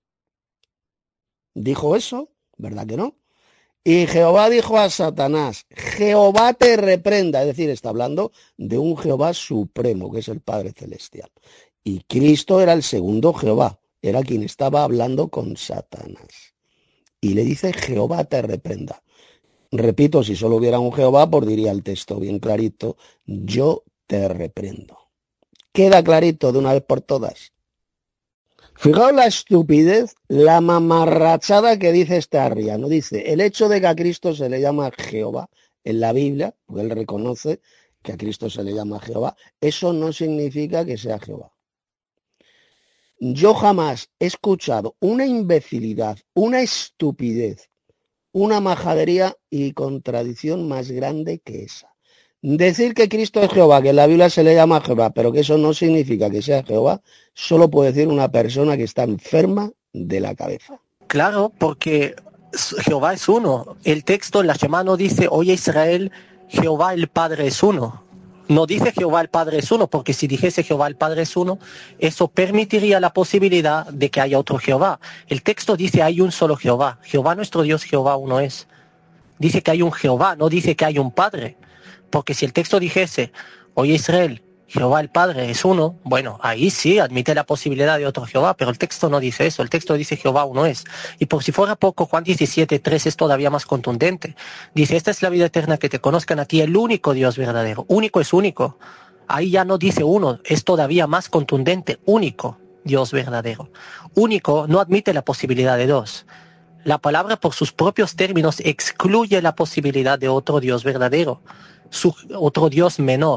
¿Dijo eso? ¿Verdad que no? Y Jehová dijo a Satanás, Jehová te reprenda. Es decir, está hablando de un Jehová supremo, que es el Padre Celestial. Y Cristo era el segundo Jehová, era quien estaba hablando con Satanás. Y le dice, Jehová te reprenda. Repito, si solo hubiera un Jehová, pues diría el texto bien clarito, yo te reprendo. ¿Queda clarito de una vez por todas? Fijaos la estupidez, la mamarrachada que dice este arriano. Dice, el hecho de que a Cristo se le llama Jehová en la Biblia, porque él reconoce que a Cristo se le llama Jehová, eso no significa que sea Jehová. Yo jamás he escuchado una imbecilidad, una estupidez, una majadería y contradicción más grande que esa. Decir que Cristo es Jehová, que en la Biblia se le llama Jehová, pero que eso no significa que sea Jehová, solo puede decir una persona que está enferma de la cabeza. Claro, porque Jehová es uno. El texto en la Shema no dice, oye Israel, Jehová el Padre es uno. No dice Jehová el Padre es uno, porque si dijese Jehová el Padre es uno, eso permitiría la posibilidad de que haya otro Jehová. El texto dice hay un solo Jehová. Jehová nuestro Dios, Jehová uno es. Dice que hay un Jehová, no dice que hay un Padre. Porque si el texto dijese, oye Israel, Jehová el Padre es uno, bueno, ahí sí admite la posibilidad de otro Jehová, pero el texto no dice eso, el texto dice Jehová uno es. Y por si fuera poco, Juan 17:3 es todavía más contundente. Dice, esta es la vida eterna, que te conozcan a ti, el único Dios verdadero. Único es único. Ahí ya no dice uno, es todavía más contundente, único Dios verdadero. Único no admite la posibilidad de dos. La palabra por sus propios términos excluye la posibilidad de otro Dios verdadero, otro Dios menor.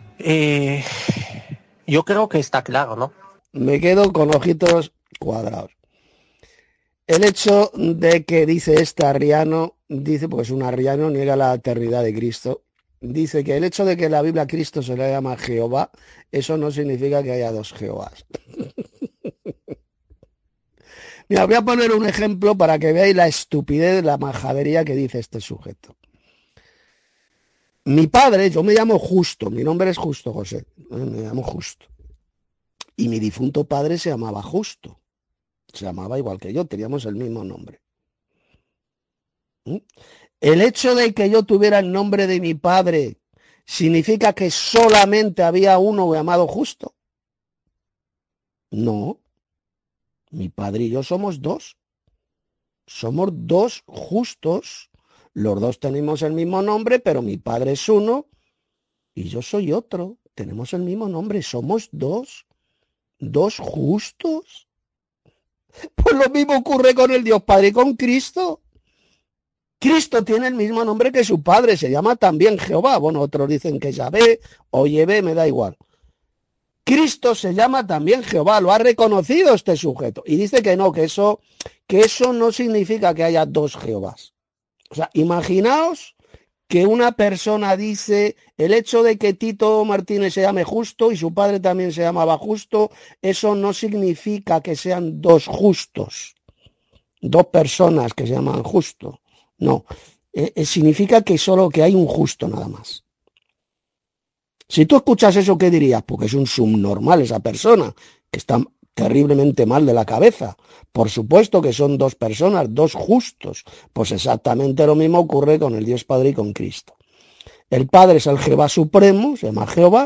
Yo creo que está claro, ¿no? Me quedo con ojitos cuadrados. El hecho de que dice este arriano, dice, porque es un arriano, niega la eternidad de Cristo, dice que el hecho de que en la Biblia a Cristo se le llama Jehová, eso no significa que haya dos Jehovás. Mira, voy a poner un ejemplo para que veáis la estupidez, la majadería que dice este sujeto. Mi padre, yo me llamo Justo, mi nombre es Justo José, me llamo Justo. Y mi difunto padre se llamaba Justo, se llamaba igual que yo, teníamos el mismo nombre. El hecho de que yo tuviera el nombre de mi padre significa que solamente había uno llamado Justo. No, mi padre y yo somos dos. Somos dos justos. Los dos tenemos el mismo nombre, pero mi padre es uno y yo soy otro. Tenemos el mismo nombre, somos dos. Dos justos. Pues lo mismo ocurre con el Dios Padre y con Cristo. Cristo tiene el mismo nombre que su padre, se llama también Jehová. Bueno, otros dicen que Yahvé o Yevé, me da igual. Cristo se llama también Jehová, lo ha reconocido este sujeto. Y dice que no, que eso no significa que haya dos Jehovás. O sea, imaginaos que una persona dice, el hecho de que Tito Martínez se llame Justo y su padre también se llamaba Justo, eso no significa que sean dos justos, dos personas que se llaman Justo. No, significa que solo que hay un justo nada más. Si tú escuchas eso, ¿qué dirías? Porque es un subnormal esa persona, que está terriblemente mal de la cabeza. Por supuesto que son dos personas, dos justos. Pues exactamente lo mismo ocurre con el Dios Padre y con Cristo. El Padre es el Jehová Supremo, se llama Jehová,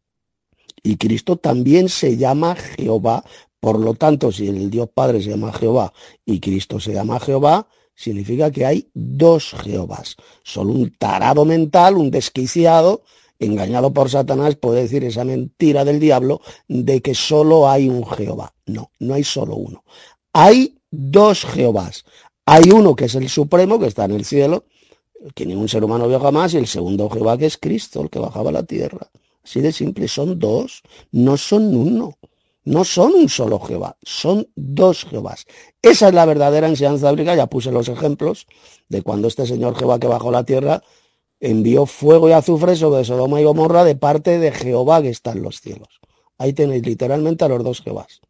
y Cristo también se llama Jehová. Por lo tanto, si el Dios Padre se llama Jehová y Cristo se llama Jehová, significa que hay dos Jehovás. Solo un tarado mental, un desquiciado, engañado por Satanás, puede decir esa mentira del diablo de que solo hay un Jehová. No, no hay solo uno. Hay dos Jehovás. Hay uno que es el Supremo, que está en el cielo, que ningún ser humano vio jamás, y el segundo Jehová, que es Cristo, el que bajaba a la tierra. Así de simple, son dos, no son uno. No son un solo Jehová, son dos Jehovás. Esa es la verdadera enseñanza bíblica. Ya puse los ejemplos de cuando este señor Jehová que bajó a la tierra envió fuego y azufre sobre Sodoma y Gomorra de parte de Jehová que está en los cielos. Ahí tenéis literalmente a los dos Jehovás.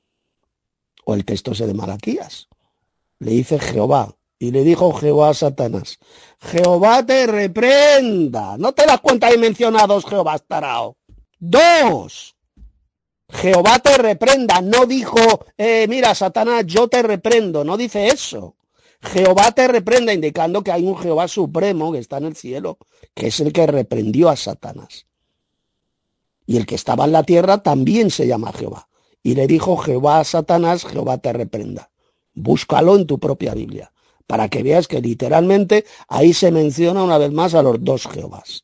O el texto ese de Malaquías. Le dice Jehová, y le dijo Jehová a Satanás, Jehová te reprenda. ¿No te das cuenta que menciona dos Jehovás, tarao? Dos. Jehová te reprenda. No dijo, mira, Satanás, yo te reprendo. No dice eso. Jehová te reprenda, indicando que hay un Jehová supremo que está en el cielo, que es el que reprendió a Satanás. Y el que estaba en la tierra también se llama Jehová. Y le dijo Jehová a Satanás, Jehová te reprenda. Búscalo en tu propia Biblia, para que veas que literalmente ahí se menciona una vez más a los dos Jehovás.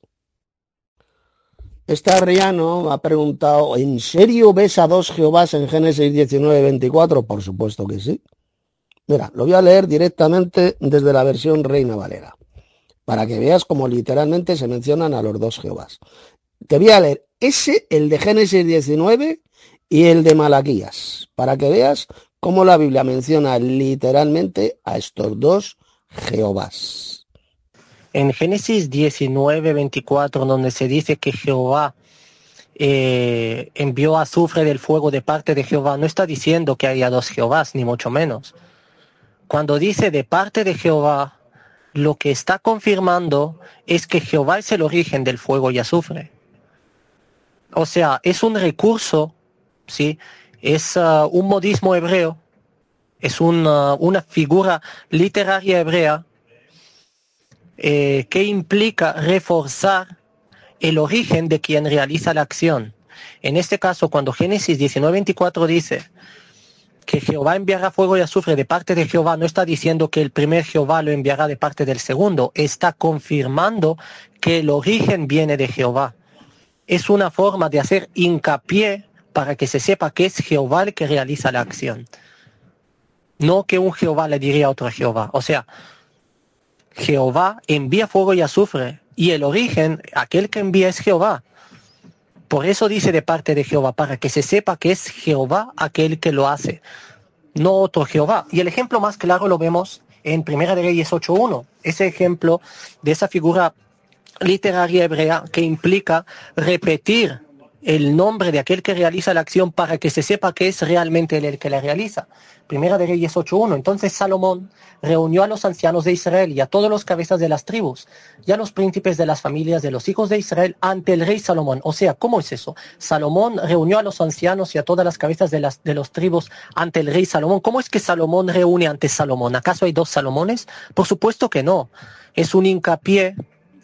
Este arriano ha preguntado, ¿en serio ves a dos Jehovás en Génesis 19:24? Por supuesto que sí. Mira, lo voy a leer directamente desde la versión Reina Valera, para que veas cómo literalmente se mencionan a los dos Jehovás. Te voy a leer el de Génesis 19, y el de Malaquías, para que veas cómo la Biblia menciona literalmente a estos dos Jehovás. En Génesis 19:24, donde se dice que Jehová envió azufre del fuego de parte de Jehová, no está diciendo que haya dos Jehovás, ni mucho menos. Cuando dice de parte de Jehová, lo que está confirmando es que Jehová es el origen del fuego y azufre. O sea, es un recurso, ¿sí? Es un modismo hebreo, es una figura literaria hebrea que implica reforzar el origen de quien realiza la acción. En este caso, cuando Génesis 19:24 dice que Jehová enviará fuego y azufre de parte de Jehová, no está diciendo que el primer Jehová lo enviará de parte del segundo, está confirmando que el origen viene de Jehová. Es una forma de hacer hincapié para que se sepa que es Jehová el que realiza la acción. No que un Jehová le diría a otro Jehová. O sea, Jehová envía fuego y azufre, y el origen, aquel que envía es Jehová. Por eso dice de parte de Jehová, para que se sepa que es Jehová aquel que lo hace, no otro Jehová. Y el ejemplo más claro lo vemos en Primera de Reyes 8:1. Ese ejemplo de esa figura literaria hebrea que implica repetir el nombre de aquel que realiza la acción para que se sepa que es realmente él el que la realiza. Primera de Reyes 8:1. Entonces Salomón reunió a los ancianos de Israel y a todos los cabezas de las tribus y a los príncipes de las familias de los hijos de Israel ante el rey Salomón. O sea, ¿cómo es eso? Salomón reunió a los ancianos y a todas las cabezas de los tribus ante el rey Salomón. ¿Cómo es que Salomón reúne ante Salomón? ¿Acaso hay dos Salomones? Por supuesto que no. Es un hincapié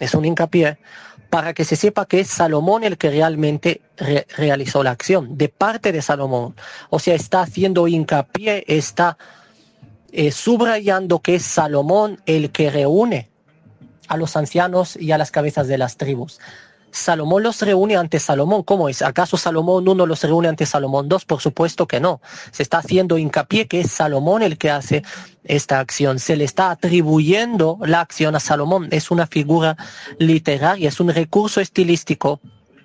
para que se sepa que es Salomón el que realmente realizó la acción, de parte de Salomón. O sea, está haciendo hincapié, está subrayando que es Salomón el que reúne a los ancianos y a las cabezas de las tribus. Salomón los reúne ante Salomón. ¿Cómo es? ¿Acaso Salomón 1 los reúne ante Salomón 2? Por supuesto que no. Se está haciendo hincapié que es Salomón el que hace esta acción. Se le está atribuyendo la acción a Salomón. Es una figura literaria, es un recurso estilístico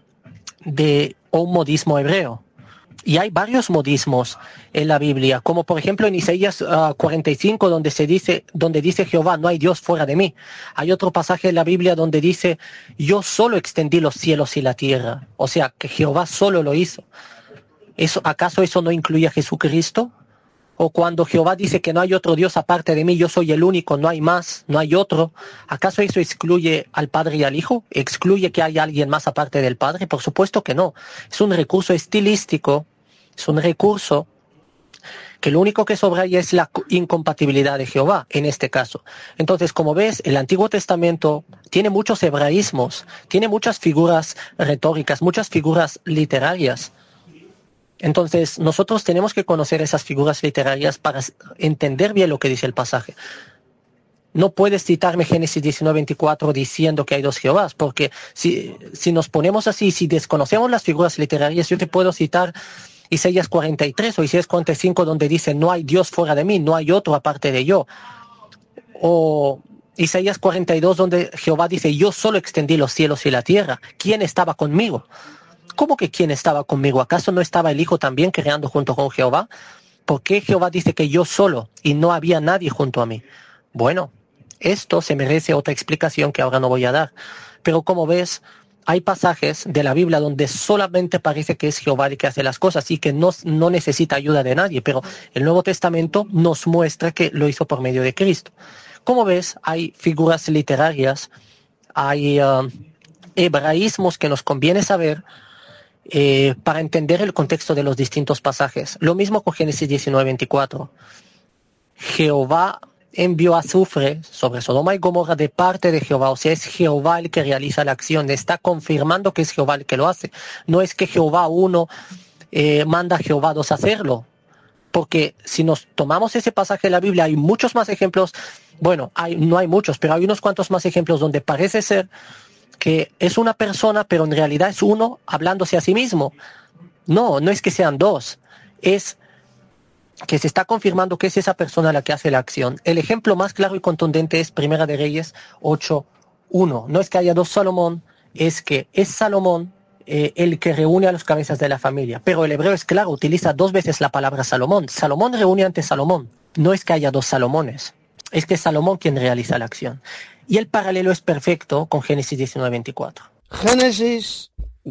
de un modismo hebreo. Y hay varios modismos en la Biblia, como por ejemplo en Isaías 45, donde dice Jehová, no hay Dios fuera de mí. Hay otro pasaje en la Biblia donde dice, yo solo extendí los cielos y la tierra. O sea, que Jehová solo lo hizo. ¿Acaso eso no incluye a Jesucristo? O cuando Jehová dice que no hay otro Dios aparte de mí, yo soy el único, no hay más, no hay otro. ¿Acaso eso excluye al Padre y al Hijo? ¿Excluye que hay alguien más aparte del Padre? Por supuesto que no. Es un recurso estilístico, es un recurso que lo único que subraya es la incompatibilidad de Jehová, en este caso. Entonces, como ves, el Antiguo Testamento tiene muchos hebraísmos, tiene muchas figuras retóricas, muchas figuras literarias. Entonces, nosotros tenemos que conocer esas figuras literarias para entender bien lo que dice el pasaje. No puedes citarme Génesis 19:24 diciendo que hay dos Jehovás, porque si nos ponemos así, si desconocemos las figuras literarias, yo te puedo citar Isaías 43 o Isaías 45, donde dice, no hay Dios fuera de mí, no hay otro aparte de yo. O Isaías 42, donde Jehová dice, yo solo extendí los cielos y la tierra. ¿Quién estaba conmigo? ¿Cómo que quién estaba conmigo? ¿Acaso no estaba el Hijo también creando junto con Jehová? ¿Por qué Jehová dice que yo solo y no había nadie junto a mí? Bueno, esto se merece otra explicación que ahora no voy a dar. Pero como ves, hay pasajes de la Biblia donde solamente parece que es Jehová el que hace las cosas y que no necesita ayuda de nadie. Pero el Nuevo Testamento nos muestra que lo hizo por medio de Cristo. Como ves, hay figuras literarias, hay hebraísmos que nos conviene saber para entender el contexto de los distintos pasajes. Lo mismo con Génesis 19:24. Jehová envió azufre sobre Sodoma y Gomorra de parte de Jehová. O sea, es Jehová el que realiza la acción. Está confirmando que es Jehová el que lo hace. No es que Jehová 1 manda a Jehová 2 a hacerlo. Porque si nos tomamos ese pasaje de la Biblia, hay muchos más ejemplos. Bueno, no hay muchos, pero hay unos cuantos más ejemplos donde parece ser que es una persona, pero en realidad es uno hablándose a sí mismo. No es que sean dos. Es que se está confirmando que es esa persona la que hace la acción. El ejemplo más claro y contundente es Primera de Reyes 8:1. No es que haya dos Salomón, es que es Salomón el que reúne a los cabezas de la familia. Pero el hebreo es claro, utiliza 2 veces la palabra Salomón. Salomón reúne ante Salomón. No es que haya 2 Salomones, es que es Salomón quien realiza la acción. Y el paralelo es perfecto con Génesis 19:24. Génesis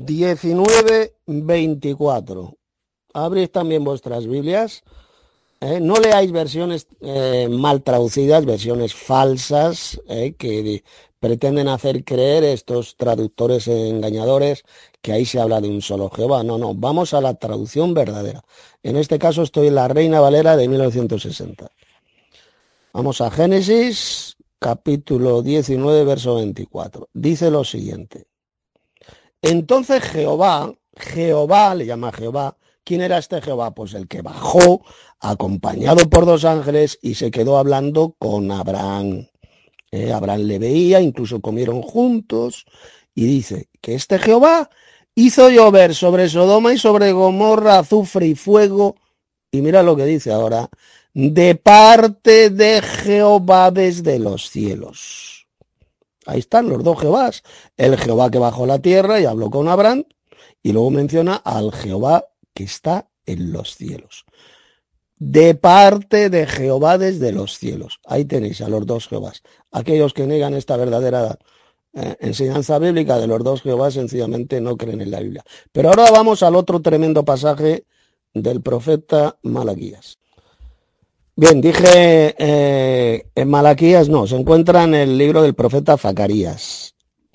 19:24. Abrís también vuestras Biblias. No leáis versiones mal traducidas, versiones falsas que pretenden hacer creer estos traductores engañadores que ahí se habla de un solo Jehová. No, no, vamos a la traducción verdadera. En este caso estoy en la Reina Valera de 1960. Vamos a Génesis, capítulo 19, verso 24. Dice lo siguiente. Entonces Jehová le llama Jehová. ¿Quién era este Jehová? Pues el que bajó acompañado por 2 ángeles y se quedó hablando con Abraham. Abraham le veía, incluso comieron juntos, y dice que este Jehová hizo llover sobre Sodoma y sobre Gomorra azufre y fuego, y mira lo que dice ahora, de parte de Jehová desde los cielos. Ahí están los 2 Jehovás, el Jehová que bajó la tierra y habló con Abraham, y luego menciona al Jehová que está en los cielos. De parte de Jehová desde los cielos. Ahí tenéis a los 2 Jehovás. Aquellos que niegan esta verdadera enseñanza bíblica de los 2 Jehovás sencillamente no creen en la Biblia. Pero ahora vamos al otro tremendo pasaje del profeta Malaquías. Bien, dije en Malaquías, no, se encuentra en el libro del profeta Zacarías.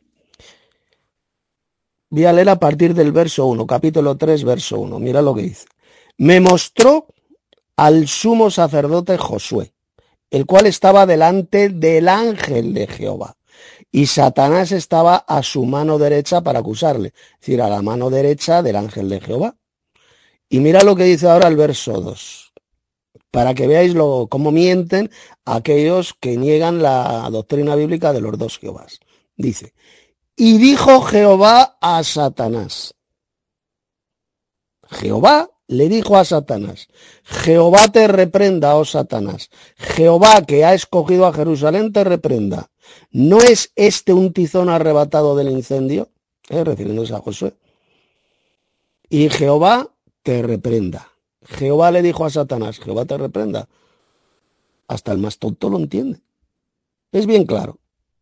Voy a leer a partir del verso 1, capítulo 3, verso 1. Mira lo que dice. Me mostró al sumo sacerdote Josué, el cual estaba delante del ángel de Jehová, y Satanás estaba a su mano derecha para acusarle, es decir, a la mano derecha del ángel de Jehová. Y mira lo que dice ahora el verso 2, para que veáis cómo mienten aquellos que niegan la doctrina bíblica de los 2 Jehovás. Dice, y dijo Jehová a Satanás. Jehová le dijo a Satanás, Jehová te reprenda, oh Satanás, Jehová que ha escogido a Jerusalén te reprenda. ¿No es este un tizón arrebatado del incendio? Refiriéndose a Josué. Y Jehová te reprenda. Jehová le dijo a Satanás, Jehová te reprenda. Hasta el más tonto lo entiende. Es bien claro.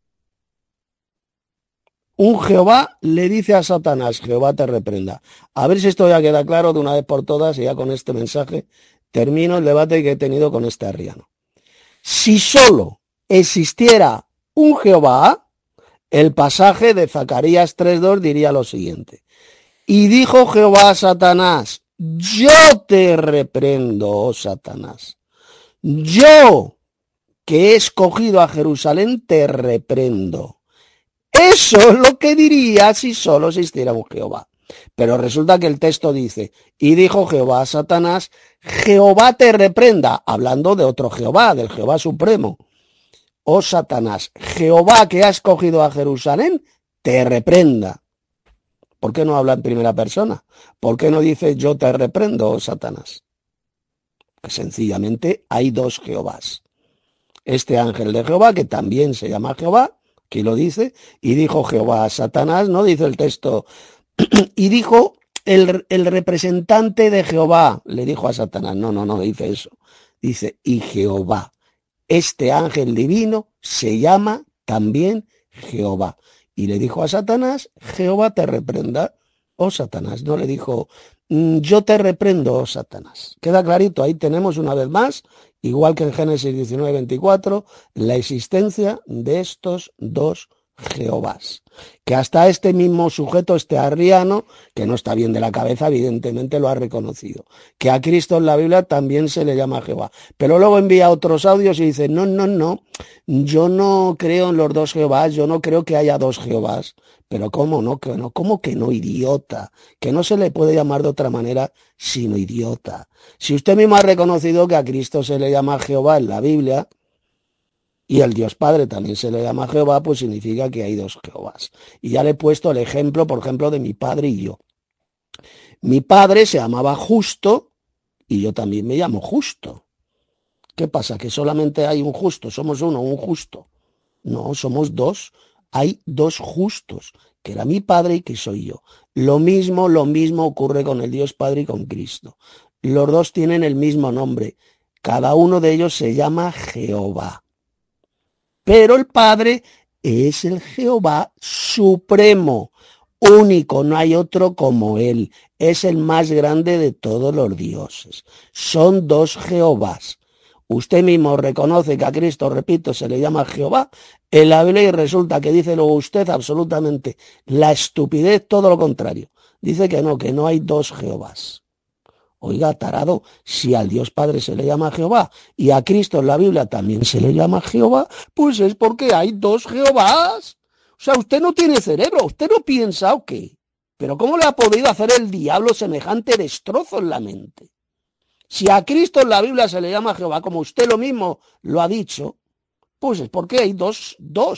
Un Jehová le dice a Satanás, Jehová te reprenda. A ver si esto ya queda claro de una vez por todas y ya con este mensaje termino el debate que he tenido con este arriano. Si solo existiera un Jehová, el pasaje de Zacarías 3:2 diría lo siguiente. Y dijo Jehová a Satanás, yo te reprendo, oh Satanás. Yo, que he escogido a Jerusalén, te reprendo. Eso es lo que diría si solo existiera un Jehová. Pero resulta que el texto dice, y dijo Jehová a Satanás, Jehová te reprenda, hablando de otro Jehová, del Jehová supremo. Oh Satanás, Jehová que ha escogido a Jerusalén, te reprenda. ¿Por qué no habla en primera persona? ¿Por qué no dice yo te reprendo, oh Satanás? Que sencillamente hay 2 Jehovás. Este ángel de Jehová, que también se llama Jehová, aquí lo dice, y dijo Jehová a Satanás, no dice el texto, y dijo el representante de Jehová, le dijo a Satanás, no dice eso, dice, y Jehová, este ángel divino se llama también Jehová, y le dijo a Satanás, Jehová te reprenda, oh Satanás, no le dijo, yo te reprendo, oh Satanás. Queda clarito, ahí tenemos una vez más, igual que en Génesis 19:24, la existencia de estos 2 Jehovás. Que hasta este mismo sujeto, este arriano, que no está bien de la cabeza, evidentemente lo ha reconocido. Que a Cristo en la Biblia también se le llama Jehová. Pero luego envía otros audios y dice, no, yo no creo en los 2 Jehovás, yo no creo que haya 2 Jehovás. Pero ¿cómo no? ¿Cómo que no, idiota? Que no se le puede llamar de otra manera sino idiota. Si usted mismo ha reconocido que a Cristo se le llama Jehová en la Biblia, y el Dios Padre también se le llama Jehová, pues significa que hay 2 Jehovás. Y ya le he puesto el ejemplo, por ejemplo, de mi padre y yo. Mi padre se llamaba Justo y yo también me llamo Justo. ¿Qué pasa? ¿Que solamente hay un justo? ¿Somos uno, un justo? No, somos 2. Hay 2 justos. que era mi Padre y que soy yo. Lo mismo ocurre con el Dios Padre y con Cristo. Los dos tienen el mismo nombre. Cada uno de ellos se llama Jehová. Pero el Padre es el Jehová supremo, único, no hay otro como él. Es el más grande de todos los dioses. Son dos Jehovás. Usted mismo reconoce que a Cristo, repito, se le llama Jehová en la Biblia y resulta que dice luego usted absolutamente la estupidez, todo lo contrario. Dice que no hay dos Jehovás. Oiga, tarado, si al Dios Padre se le llama Jehová y a Cristo en la Biblia también se le llama Jehová, pues es porque hay dos Jehovás. O sea, usted no tiene cerebro, usted no piensa o qué. Pero ¿cómo le ha podido hacer el diablo semejante destrozo en la mente? Si a Cristo en la Biblia se le llama Jehová, como usted lo mismo lo ha dicho, pues es porque hay dos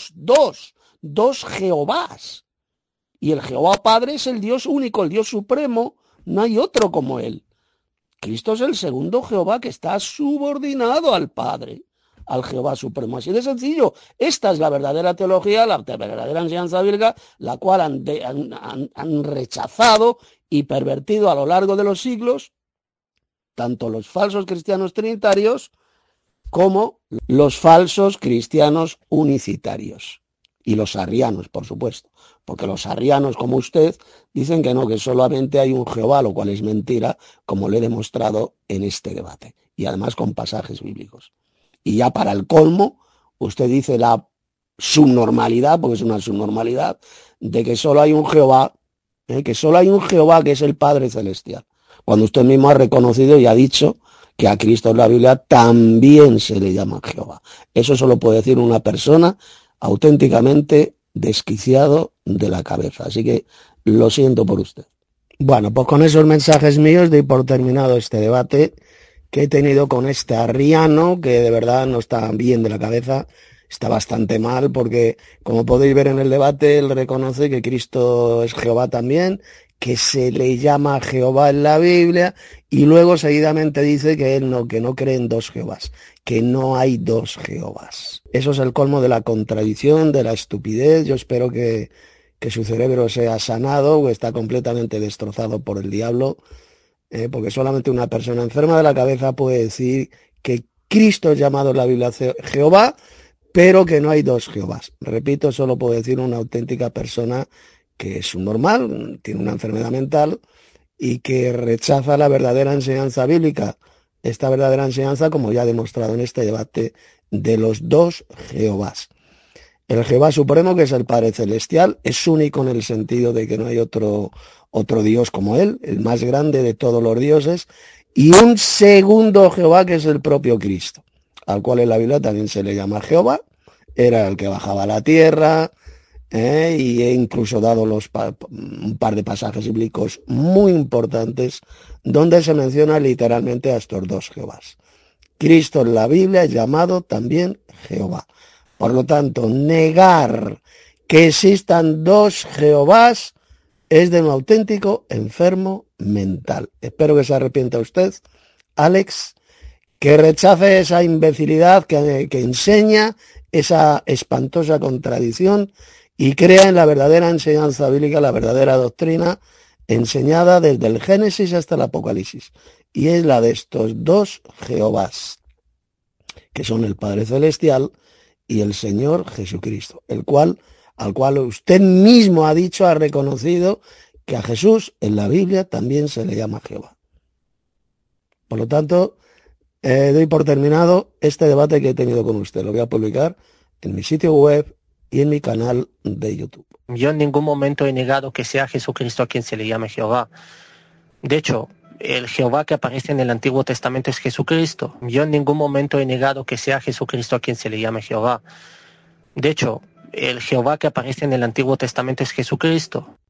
Jehovás. Y el Jehová Padre es el Dios único, el Dios supremo, no hay otro como él. Cristo es el segundo Jehová que está subordinado al Padre, al Jehová Supremo. Así de sencillo. Esta es la verdadera teología, la verdadera enseñanza bíblica, la cual han rechazado y pervertido a lo largo de los siglos, tanto los falsos cristianos trinitarios como los falsos cristianos unicitarios. Y los arrianos, por supuesto. Porque los arrianos, como usted, dicen que no, que solamente hay un Jehová, lo cual es mentira, como le he demostrado en este debate. Y además con pasajes bíblicos. Y ya para el colmo, usted dice la subnormalidad, porque es una subnormalidad, de que solo hay un Jehová, que solo hay un Jehová que es el Padre Celestial. Cuando usted mismo ha reconocido y ha dicho que a Cristo en la Biblia también se le llama Jehová. Eso solo puede decir una persona auténticamente desquiciado de la cabeza. Así que lo siento por usted. Bueno, pues con esos mensajes míos doy por terminado este debate que he tenido con este arriano, que de verdad no está bien de la cabeza, está bastante mal, porque como podéis ver en el debate, él reconoce que Cristo es Jehová también, que se le llama Jehová en la Biblia, y luego seguidamente dice que él que no cree en dos Jehovás, que no hay dos Jehovás. Eso es el colmo de la contradicción, de la estupidez. Yo espero que su cerebro sea sanado o está completamente destrozado por el diablo, porque solamente una persona enferma de la cabeza puede decir que Cristo es llamado en la Biblia Jehová, pero que no hay dos Jehovás. Repito, solo puede decir una auténtica persona que es un normal, tiene una enfermedad mental y que rechaza la verdadera enseñanza bíblica. Esta verdadera enseñanza, como ya he demostrado en este debate, de los dos Jehovás. El Jehová Supremo, que es el Padre Celestial, es único en el sentido de que no hay otro Dios como él, el más grande de todos los dioses, y un segundo Jehová que es el propio Cristo, al cual en la Biblia también se le llama Jehová, era el que bajaba a la tierra, y he incluso dado un par de pasajes bíblicos muy importantes donde se menciona literalmente a estos dos Jehovás. Cristo en la Biblia es llamado también Jehová. Por lo tanto, negar que existan dos Jehovás es de un auténtico enfermo mental. Espero que se arrepienta usted, Alex, que rechace esa imbecilidad que enseña, esa espantosa contradicción, y crea en la verdadera enseñanza bíblica, la verdadera doctrina enseñada desde el Génesis hasta el Apocalipsis. Y es la de estos dos Jehovás, que son el Padre Celestial y el Señor Jesucristo, al cual usted mismo ha dicho, ha reconocido que a Jesús en la Biblia también se le llama Jehová. Por lo tanto, doy por terminado este debate que he tenido con usted. Lo voy a publicar en mi sitio web y en mi canal de YouTube. Yo en ningún momento he negado que sea Jesucristo a quien se le llame Jehová. De hecho, el Jehová que aparece en el Antiguo Testamento es Jesucristo. Yo en ningún momento he negado que sea Jesucristo a quien se le llame Jehová. De hecho, el Jehová que aparece en el Antiguo Testamento es Jesucristo.